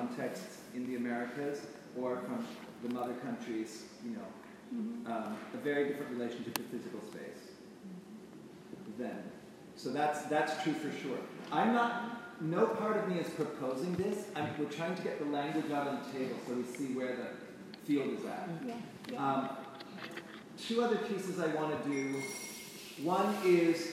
contexts in the Americas or from the mother countries, a very different relationship to physical space then. So that's true for sure. No part of me is proposing this. We're trying to get the language out on the table so we see where the field is at. Yeah. Two other pieces I want to do. One is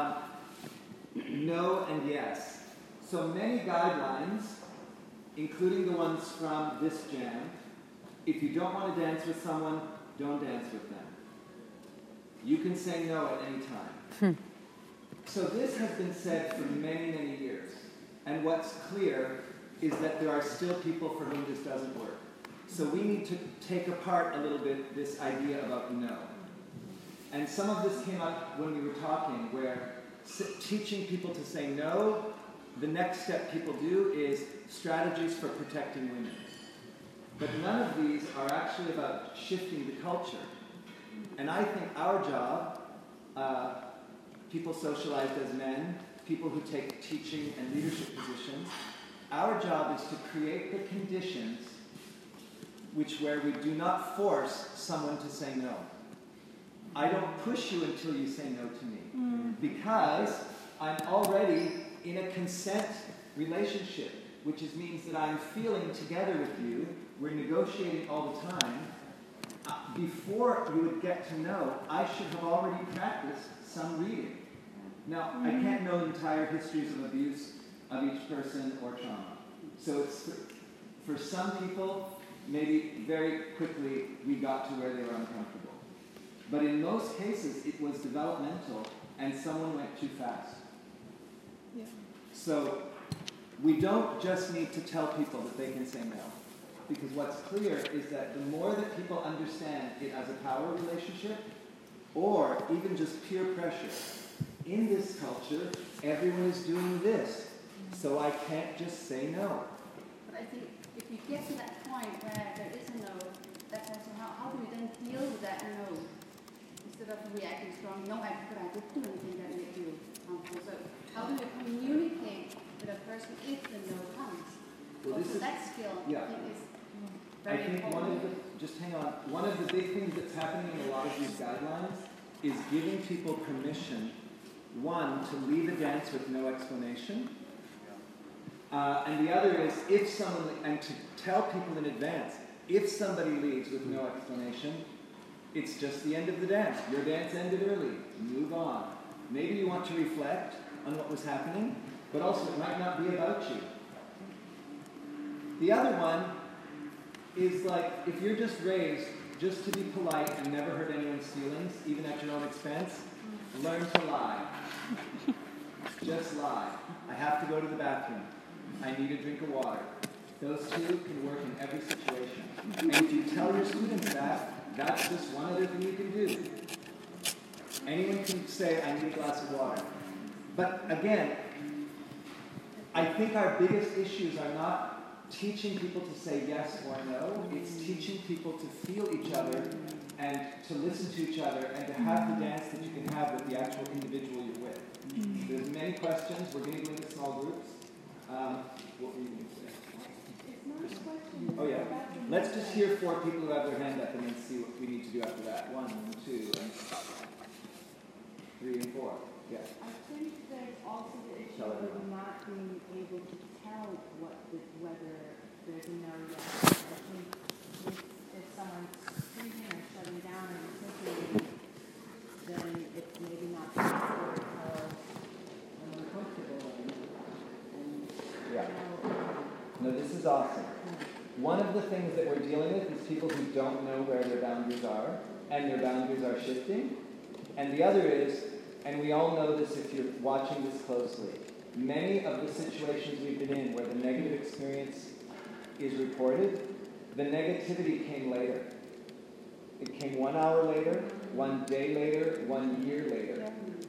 no and yes. So many guidelines, including the ones from this jam, if you don't want to dance with someone, don't dance with them. You can say no at any time. So this has been said for many, many years. And what's clear is that there are still people for whom this doesn't work. So we need to take apart a little bit this idea about no. And some of this came up when we were talking, where teaching people to say no, the next step people do is strategies for protecting women. But none of these are actually about shifting the culture. And I think our job, people socialized as men, people who take teaching and leadership positions, our job is to create the conditions where we do not force someone to say no. I don't push you until you say no to me. Because I'm already in a consent relationship, which means that I'm feeling together with you, we're negotiating all the time. Before you would get to know, I should have already practiced some reading. Now, I can't know the entire histories of abuse of each person or trauma. So it's for some people, maybe very quickly we got to where they were uncomfortable. But in most cases, it was developmental and someone went too fast. Yeah. So we don't just need to tell people that they can say no. Because what's clear is that the more that people understand it as a power relationship, or even just peer pressure, in this culture, everyone is doing this. So I can't just say no. But I think if you get to that point where there is a no, that's also how do you then deal with that no? Instead of reacting strongly, no, but I did do anything that made you harmful. So how do you communicate with a person if the no comes? Well, also that skill, yeah. I think, is I very think important. one of the big things that's happening in a lot of these guidelines is giving people permission, one, to leave a dance with no explanation, and the other is and to tell people in advance, if somebody leaves with no explanation, it's just the end of the dance. Your dance ended early. Move on. Maybe you want to reflect on what was happening, but also it might not be about you. The other one is like, if you're just raised just to be polite and never hurt anyone's feelings, even at your own expense, learn to lie. Just lie. I have to go to the bathroom. I need a drink of water. Those two can work in every situation. And if you tell your students that, that's just one other thing you can do. Anyone can say, I need a glass of water. But again, I think our biggest issues are not teaching people to say yes or no. It's teaching people to feel each other and to listen to each other and to have the dance that you can have with the actual individual you're with. There's many questions. We're going to go into small groups. What were you going to say? It's not a question. Oh, yeah. Let's just hear 4 people who have their hand up and then see what we need to do after that. 1, 2, and 3, and 4. Yeah. I think there's also the issue of not being able to tell whether there's a no yet. I think if someone's freezing or shutting down and thinking, then it's maybe not possible to tell I'm uncomfortable and Yeah. No, this is awesome. One of the things that we're dealing with is people who don't know where their boundaries are, and their boundaries are shifting. And the other is, and we all know this if you're watching this closely, many of the situations we've been in where the negative experience is reported, the negativity came later. It came 1 hour later, 1 day later, 1 year later.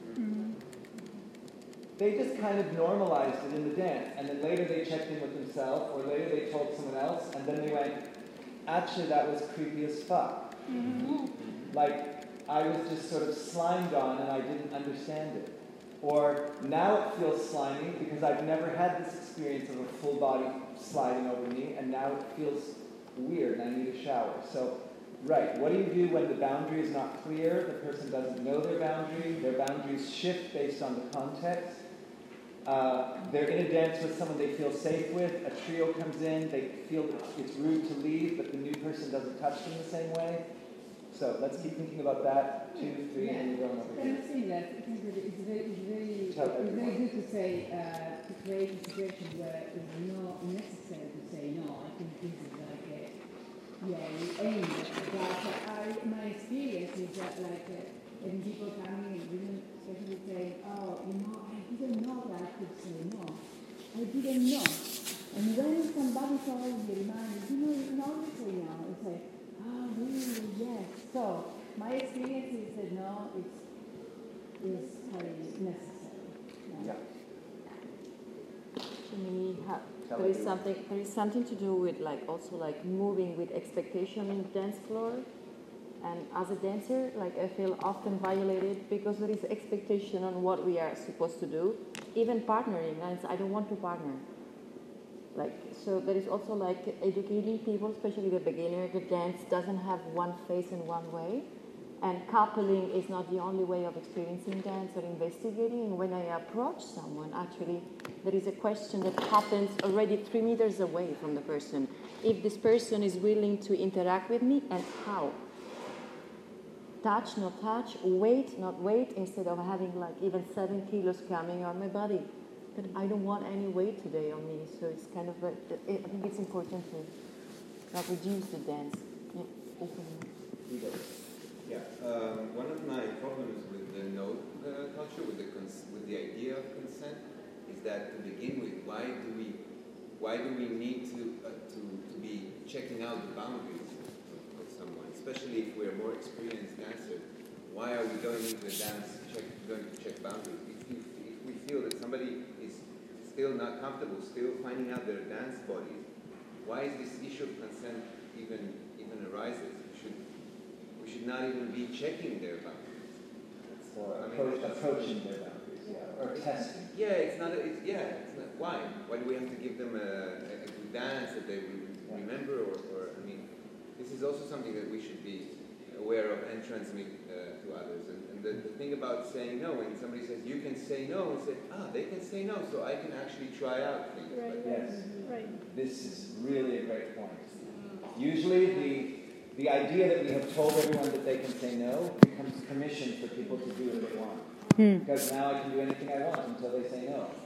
They just kind of normalized it in the dance, and then later they checked in with themselves, or later they told someone else, and then they went, actually that was creepy as fuck. Like, I was just sort of slimed on and I didn't understand it. Or now it feels slimy because I've never had this experience of a full body sliding over me, and now it feels weird and I need a shower. So, right, what do you do when the boundary is not clear, the person doesn't know their boundaries shift based on the context. They're in a dance with someone they feel safe with, a trio comes in, they feel that it's rude to leave, but the new person doesn't touch them the same way. So let's keep thinking about that. 2, 3, and you're going over Can here. I say that? I think that it's very Tell everyone. good to say, to create a situation where it's not necessary to say no. I think this is like a, yeah, we aim at it. But my experience is that like, when people coming and women especially say, oh, you know, I didn't know that I could say no. I didn't know. And when somebody tells you, you know, you can always say no. It's like, oh, really? Yes. So my experience is that no, is very necessary. Yeah. To me, there is something to do with like also like moving with expectation in the dance floor. And as a dancer, like I feel often violated because there is expectation on what we are supposed to do. Even partnering, and I don't want to partner. Like, so there is also like educating people, especially the beginner. The dance doesn't have one face and one way. And coupling is not the only way of experiencing dance or investigating. And when I approach someone, actually, there is a question that happens already 3 meters away from the person. If this person is willing to interact with me, and how? Touch, not touch, weight, not weight, instead of having like even 7 kilos coming on my body. But I don't want any weight today on me, so it's kind of, I think it's important to not reduce the dance. Yeah, open. Yeah, one of my problems with the no culture, with the idea of consent, is that to begin with, why do we need to be checking out the boundaries of someone, especially if we're more experienced dancers? Why are we going into a dance going to check boundaries? If we feel that somebody is still not comfortable, still finding out their dance bodies, why is this issue of consent even arises? We should not even be checking their boundaries. Or approaching their boundaries, yeah, or testing. Yeah, it's not. Why? Why do we have to give them a good dance that they will remember? Or I mean, this is also something that we should be aware of and transmit to others. And the thing about saying no, when somebody says you can say no, we say they can say no, so I can actually try out things. Right. Yes. Right. This is really a great point. Usually the idea that we have told everyone that they can say no becomes permission for people to do what they want. Because now I can do anything I want until they say no.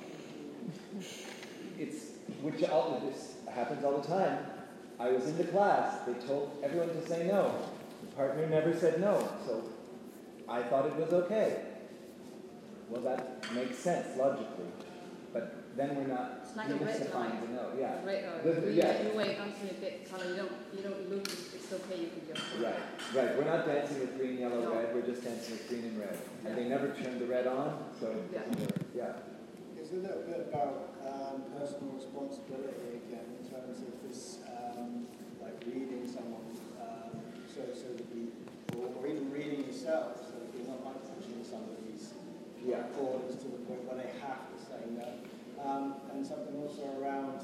This happens all the time. I was in the class, they told everyone to say no. The partner never said no, so I thought it was okay. Well, that makes sense logically. But then we're not It's like a red demystifying line. the no. Yeah. Right, you wait until it gets color. You don't look. It's okay. You can just. Right. We're not dancing with green, yellow, No. red. We're just dancing with green and red. Yeah. And they never turned the red on, so it doesn't work. Yeah. It's a little bit about personal responsibility again, in terms of this, like reading someone, so that or even reading yourself, so that you're not like pushing somebody's borders to the point where they have to say no. And something also around.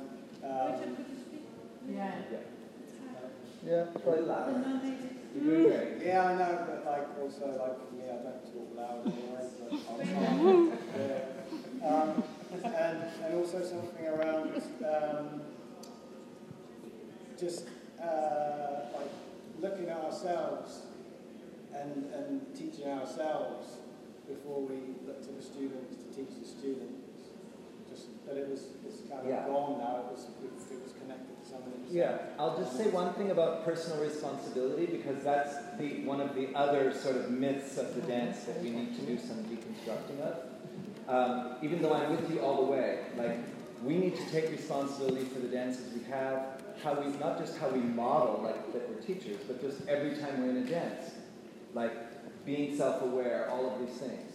Yeah. Yeah, try loud. You're doing great. Yeah, I know, but like also like for me, I don't talk loud anyway, but I'll try. And also something around just like looking at ourselves and teaching ourselves before we look to the students to teach the students. Just that it's kind of gone now. It was connected to something. Yeah, I'll just say one thing about personal responsibility, because that's one of the other sort of myths of the dance that we need to do some deconstructing of. Even though I'm with you all the way, like, we need to take responsibility for the dances we have, not just how we model, like that we're teachers, but just every time we're in a dance, like being self-aware, all of these things.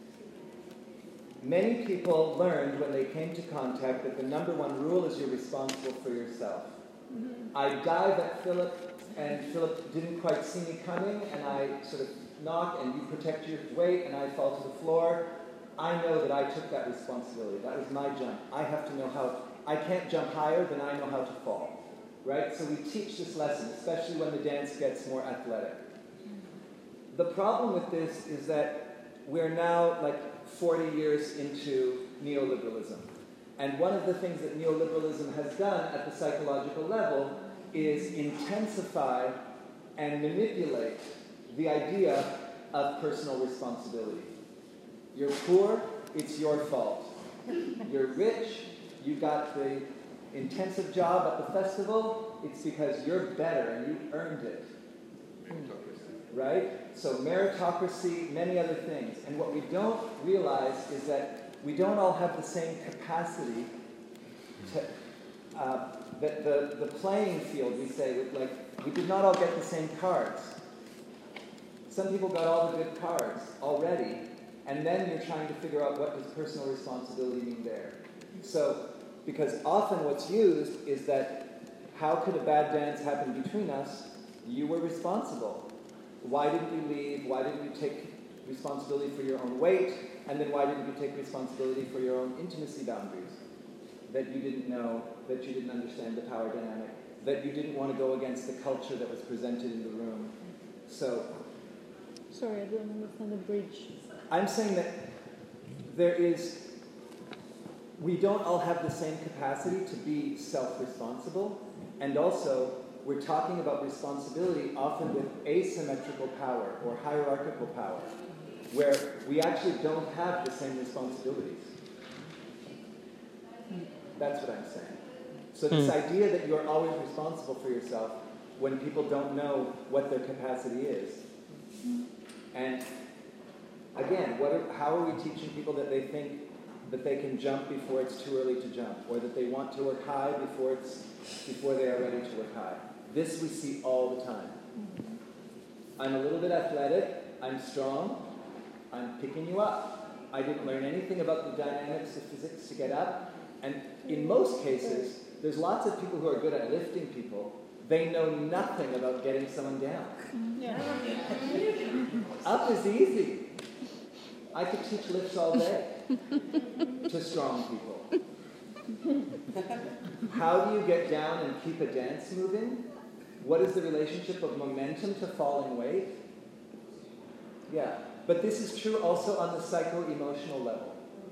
Many people learned when they came to contact that the number one rule is you're responsible for yourself. I dive at Philip, and Philip didn't quite see me coming, and I sort of knock, and you protect your weight, and I fall to the floor. I know that I took that responsibility. That was my jump. I have to know how I can't jump higher than I know how to fall. Right? So we teach this lesson, especially when the dance gets more athletic. The problem with this is that we're now like 40 years into neoliberalism. And one of the things that neoliberalism has done at the psychological level is intensify and manipulate the idea of personal responsibility. You're poor, it's your fault. You're rich, you got the intensive job at the festival, it's because you're better and you earned it. Right? So meritocracy, many other things. And what we don't realize is that we don't all have the same capacity to, that the playing field, we say, we did not all get the same cards. Some people got all the good cards already, and then you're trying to figure out what does personal responsibility mean there. So, because often what's used is that how could a bad dance happen between us? You were responsible. Why didn't you leave? Why didn't you take responsibility for your own weight? And then why didn't you take responsibility for your own intimacy boundaries? That you didn't know, that you didn't understand the power dynamic, that you didn't want to go against the culture that was presented in the room. So, sorry, I don't understand the bridge. I'm saying that we don't all have the same capacity to be self-responsible, and also we're talking about responsibility often with asymmetrical power or hierarchical power, where we actually don't have the same responsibilities. That's what I'm saying. So this idea that you're always responsible for yourself when people don't know what their capacity is. And again, how are we teaching people that they think that they can jump before it's too early to jump, or that they want to work high before they are ready to work high? This we see all the time. I'm a little bit athletic, I'm strong, I'm picking you up. I didn't learn anything about the dynamics of physics to get up. And in most cases, there's lots of people who are good at lifting people. They know nothing about getting someone down. Yeah. Up is easy. I could teach lifts all day to strong people. How do you get down and keep a dance moving? What is the relationship of momentum to falling weight? Yeah, but this is true also on the psycho-emotional level.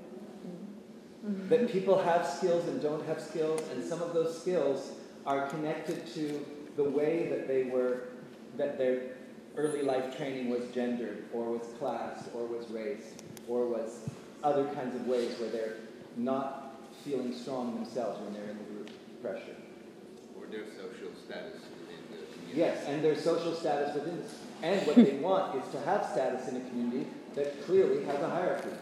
That people have skills and don't have skills, and some of those skills are connected to the way that their early life training was gendered, or was classed, or was race, or was other kinds of ways where they're not feeling strong themselves when they're in the group pressure. Or their social status within the community. Yes, and their social status within this. And what they want is to have status in a community that clearly has a hierarchy.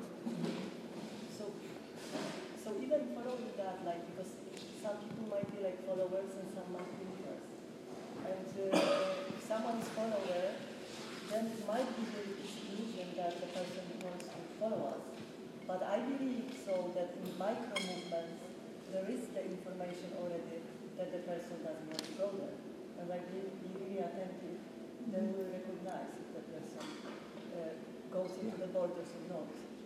So even following that, because some people might be followers and some might be leaders. And if someone is follower, then it might be the illusion that the person wants to follow us. But I believe so that in micro movements, there is the information already that the person doesn't want to go there. And be really attentive, then we'll recognize if the person goes into the borders or not.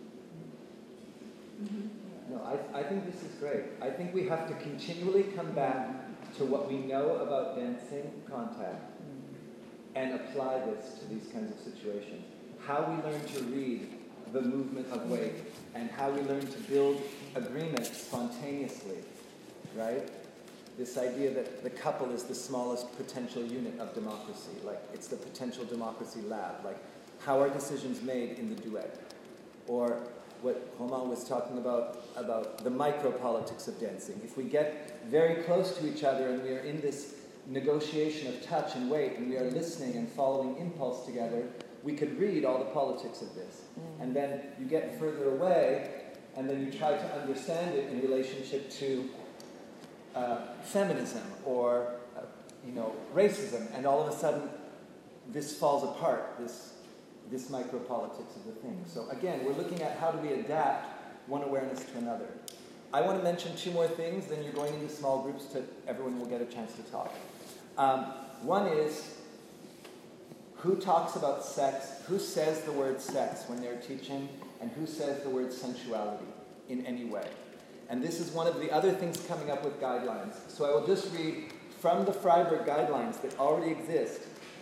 No, I think this is great. I think we have to continually come back to what we know about dancing contact and apply this to these kinds of situations. How we learn to read the movement of weight, and how we learn to build agreement spontaneously, right? This idea that the couple is the smallest potential unit of democracy, it's the potential democracy lab, how are decisions made in the duet? Or what Romain was talking about the micro-politics of dancing. If we get very close to each other and we are in this negotiation of touch and weight, and we are listening and following impulse together, we could read all the politics of this. And then you get further away, and then you try to understand it in relationship to feminism or racism, and all of a sudden this falls apart, this micro-politics of the thing. So again, we're looking at how do we adapt one awareness to another. I want to mention two more things, then you're going into small groups everyone will get a chance to talk. One is, who talks about sex, who says the word sex when they're teaching, and who says the word sensuality in any way? And this is one of the other things coming up with guidelines. So I will just read from the Freiburg guidelines that already exist.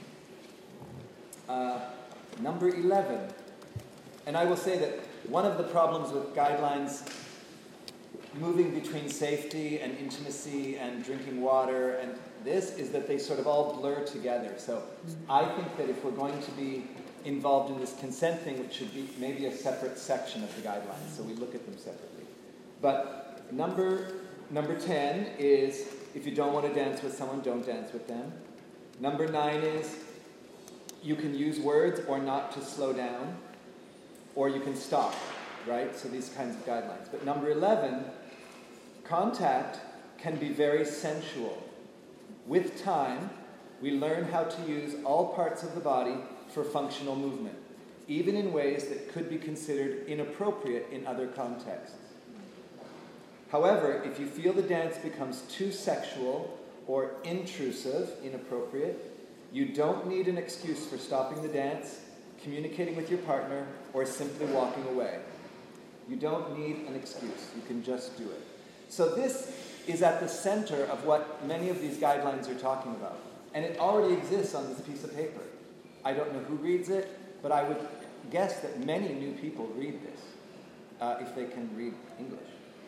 Number 11. And I will say that one of the problems with guidelines moving between safety and intimacy and drinking water and this is that they sort of all blur together. So I think that if we're going to be involved in this consent thing, it should be maybe a separate section of the guidelines, so we look at them separately. But number 10 is, if you don't want to dance with someone, don't dance with them. Number 9 is, you can use words or not to slow down, or you can stop, right? So these kinds of guidelines. But number 11, contact can be very sensual. With time, we learn how to use all parts of the body for functional movement, even in ways that could be considered inappropriate in other contexts. However, if you feel the dance becomes too sexual or intrusive, inappropriate, you don't need an excuse for stopping the dance, communicating with your partner, or simply walking away. You don't need an excuse. You can just do it. So this is at the center of what many of these guidelines are talking about. And it already exists on this piece of paper. I don't know who reads it, but I would guess that many new people read this, if they can read English.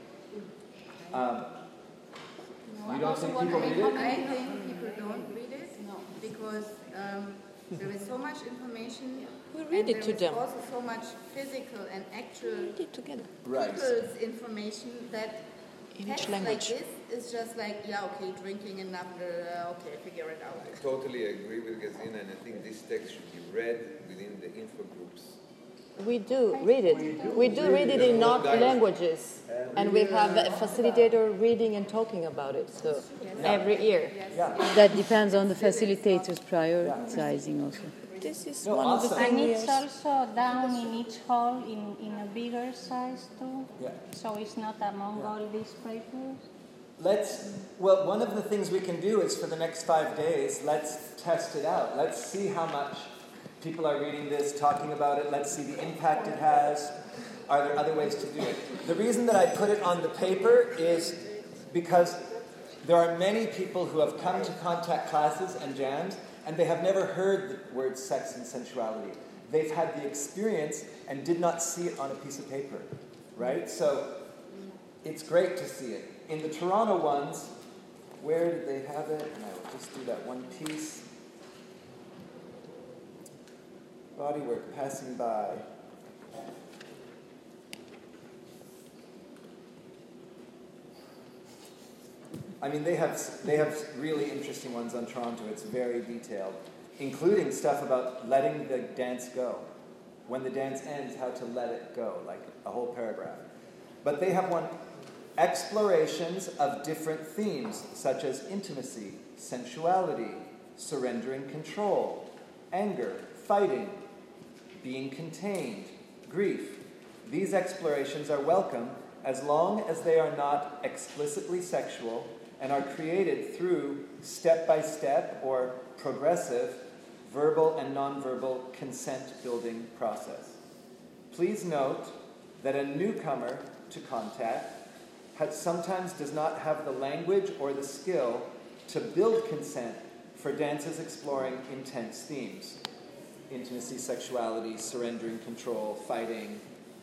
You don't think people read it? I think people don't read it because there is so much information. We read it to them. There is also so much physical and actual Read it together. Right. people's information that In text which language? like this is just like, yeah, okay, drinking enough, okay, figure it out. I totally agree with Gesine, and I think this text should be read within the info groups. We do read it. We do read it in all languages. And we have a facilitator reading and talking about it. So every year. That depends on the facilitators prioritizing also. This is No, one of the awesome. And things. it's also down in each hall in a bigger size too. Yeah. So it's not among all these papers. Well, one of the things we can do is for the next 5 days, let's test it out. Let's see how much people are reading this, talking about it. Let's see the impact it has. Are there other ways to do it? The reason that I put it on the paper is because there are many people who have come to contact classes and jams, and they have never heard the words sex and sensuality. They've had the experience and did not see it on a piece of paper, right? So it's great to see it. In the Toronto ones, where did they have it? And I will just do that one piece. Bodywork, passing by. I mean, they have really interesting ones on Toronto. It's very detailed, including stuff about letting the dance go. When the dance ends, how to let it go, like a whole paragraph. But they have one, explorations of different themes, such as intimacy, sensuality, surrendering control, anger, fighting, being contained, grief. These explorations are welcome as long as they are not explicitly sexual and are created through step-by-step or progressive verbal and nonverbal consent-building process. Please note that a newcomer to contact sometimes does not have the language or the skill to build consent for dances exploring intense themes. Intimacy, sexuality, surrendering control, fighting.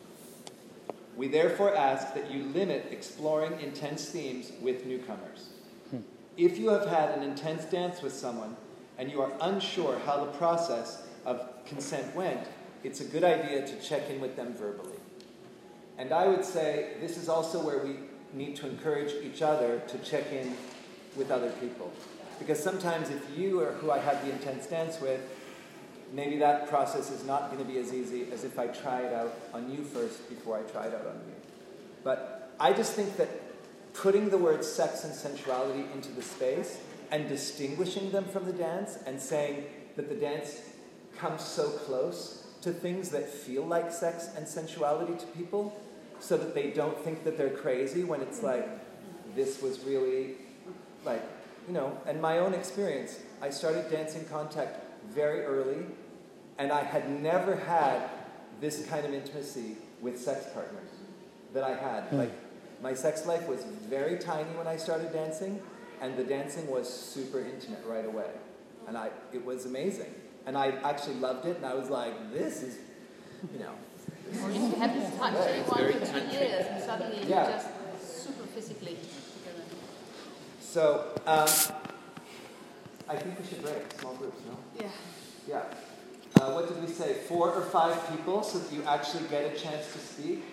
We therefore ask that you limit exploring intense themes with newcomers. If you have had an intense dance with someone and you are unsure how the process of consent went, it's a good idea to check in with them verbally. And I would say this is also where we need to encourage each other to check in with other people. Because sometimes if you are who I had the intense dance with, maybe that process is not going to be as easy as if I try it out on you first before I try it out on you. But I just think that putting the words sex and sensuality into the space and distinguishing them from the dance and saying that the dance comes so close to things that feel like sex and sensuality to people so that they don't think that they're crazy when it's like, this was really like, and my own experience, I started dancing contact very early, and I had never had this kind of intimacy with sex partners that I had. Like, My sex life was very tiny when I started dancing, and the dancing was super intimate right away. And it was amazing. And I actually loved it, and I was like, this is, you know. Or if you haven't touched anyone for 2 years, and suddenly you're just super physically together. So, I think we should break small groups, no? Yeah. Yeah. What did we say? 4 or 5 people, so that you actually get a chance to speak.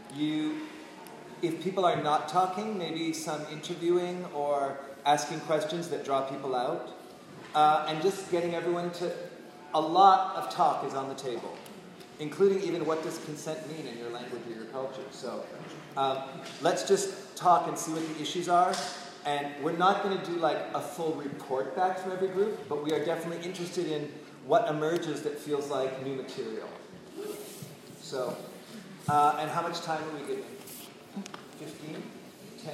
If people are not talking, maybe some interviewing or asking questions that draw people out. And just getting everyone to... A lot of talk is on the table, including even what does consent mean in your language or your culture. So let's just talk and see what the issues are. And we're not going to do like a full report back from every group, but we are definitely interested in what emerges that feels like new material. So, and how much time are we giving? 15? 10?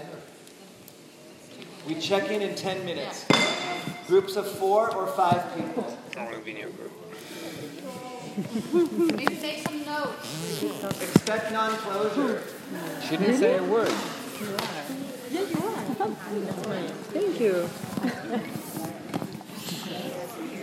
We check in 10 minutes. Groups of 4 or 5 people. I want to be in your group. Maybe take some notes. Expect non-closure. She didn't say a word. Yeah, you are. Thank you.